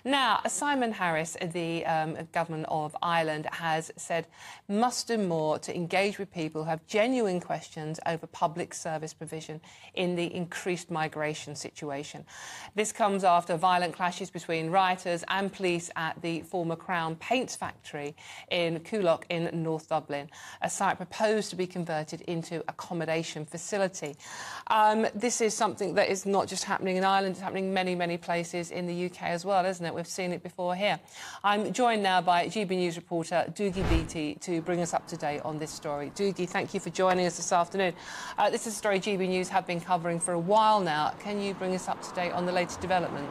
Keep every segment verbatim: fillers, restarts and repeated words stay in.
Now, Simon Harris, the um, government of Ireland, has said must do more to engage with people who have genuine questions over public service provision in the increased migration situation. This comes after violent clashes between rioters and police at the former Crown Paints factory in Coolock in North Dublin, a site proposed to be converted into accommodation facility. Um, this is something that is not just happening in Ireland, it's happening in many, many places in the U K as well, isn't it? We've seen it before here. I'm joined now by G B News reporter Dougie Beattie to bring us up to date on this story. Dougie, thank you for joining us this afternoon. Uh, this is a story G B News have been covering for a while now. Can you bring us up to date on the latest developments?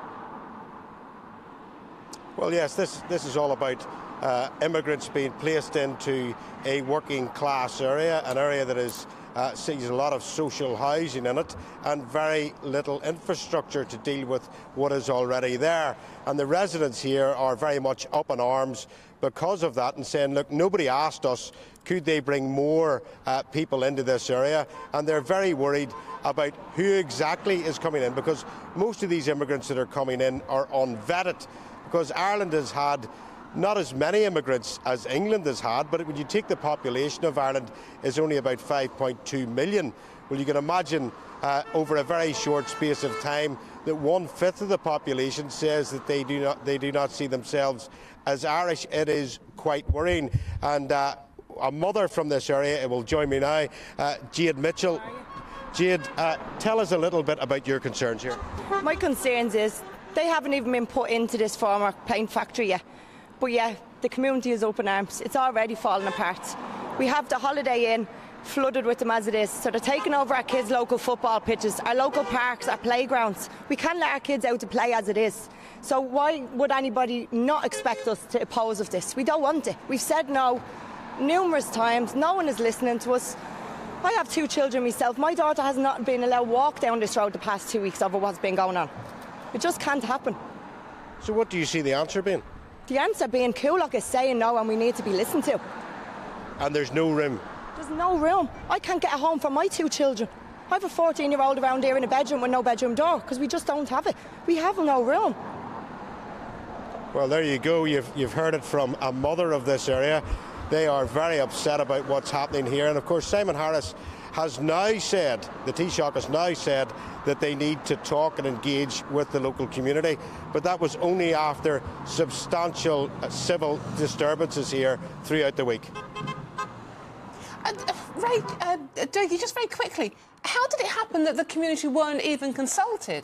Well, yes, this, this is all about uh, immigrants being placed into a working class area, an area that is Uh, sees a lot of social housing in it and very little infrastructure to deal with what is already there. And the residents here are very much up in arms because of that and saying, look, nobody asked us, could they bring more uh, people into this area? And they're very worried about who exactly is coming in, because most of these immigrants that are coming in are unvetted, because Ireland has had not as many immigrants as England has had, but when you take the population of Ireland is only about five point two million. Well, you can imagine uh, over a very short space of time that one-fifth of the population says that they do not, they do not see themselves as Irish. It is quite worrying. And uh, a mother from this area will join me now, uh, Jade Mitchell. Jade, uh, tell us a little bit about your concerns here. My concerns is they haven't even been put into this former paint factory yet. But yeah, the community is open arms. It's already falling apart. We have the Holiday Inn flooded with them as it is. So they're taking over our kids' local football pitches, our local parks, our playgrounds. We can't let our kids out to play as it is. So why would anybody not expect us to oppose of this? We don't want it. We've said no numerous times. No one is listening to us. I have two children myself. My daughter has not been allowed to walk down this road the past two weeks over what's been going on. It just can't happen. So what do you see the answer being? The answer being Coolock is saying no and we need to be listened to. And there's no room? There's no room. I can't get a home for my two children. I have a fourteen-year-old around here in a bedroom with no bedroom door because we just don't have it. We have no room. Well, there you go. You've, you've heard it from a mother of this area. They are very upset about what's happening here. And, of course, Simon Harris has now said, the Taoiseach has now said that they need to talk and engage with the local community. But that was only after substantial uh, civil disturbances here throughout the week. Uh, uh, Ray, uh, Dougie, just very quickly, how did it happen that the community weren't even consulted?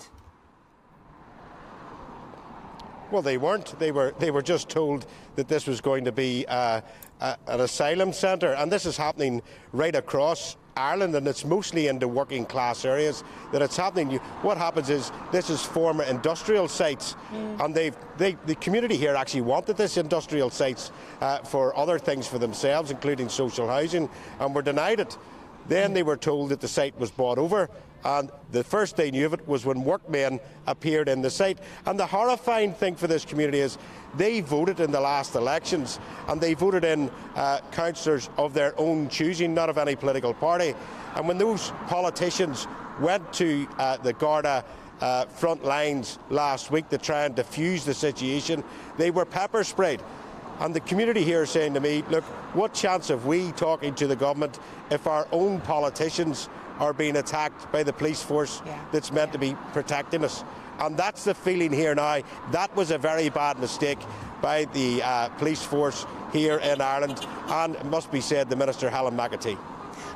Well, they weren't. They were, they were just told that this was going to be uh, a, an asylum centre, and this is happening right across Ireland, and it's mostly in the working class areas that it's happening. What happens is this is former industrial sites, mm. and they've, they, the community here actually wanted this industrial sites uh, for other things for themselves, including social housing, and were denied it. Then they were told that the site was bought over, and the first they knew of it was when workmen appeared in the site. And the horrifying thing for this community is they voted in the last elections, and they voted in uh, councillors of their own choosing, not of any political party. And when those politicians went to uh, the Garda uh, front lines last week to try and defuse the situation, they were pepper sprayed. And the community here is saying to me, look, what chance have we talking to the government if our own politicians are being attacked by the police force yeah. that's meant yeah. to be protecting us? And that's the feeling here now. That was a very bad mistake by the uh, police force here in Ireland, and it must be said, the Minister, Helen McEntee.